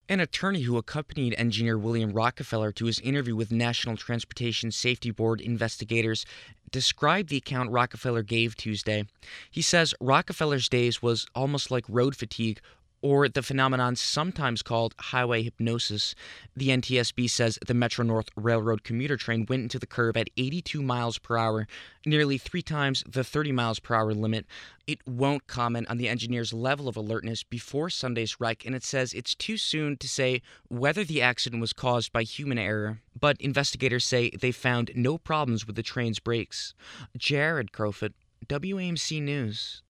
An attorney who accompanied engineer William Rockefeller to his interview with National Transportation Safety Board investigators described the account Rockefeller gave Tuesday. He says Rockefeller's days was almost like road fatigue, or the phenomenon sometimes called highway hypnosis. The NTSB says the Metro North Railroad commuter train went into the curve at 82 miles per hour, nearly 3 times the 30 miles per hour limit. It won't comment on the engineer's level of alertness before Sunday's wreck, and it says it's too soon to say whether the accident was caused by human error. But investigators say they found no problems with the train's brakes. Jared Crowfoot, WAMC News.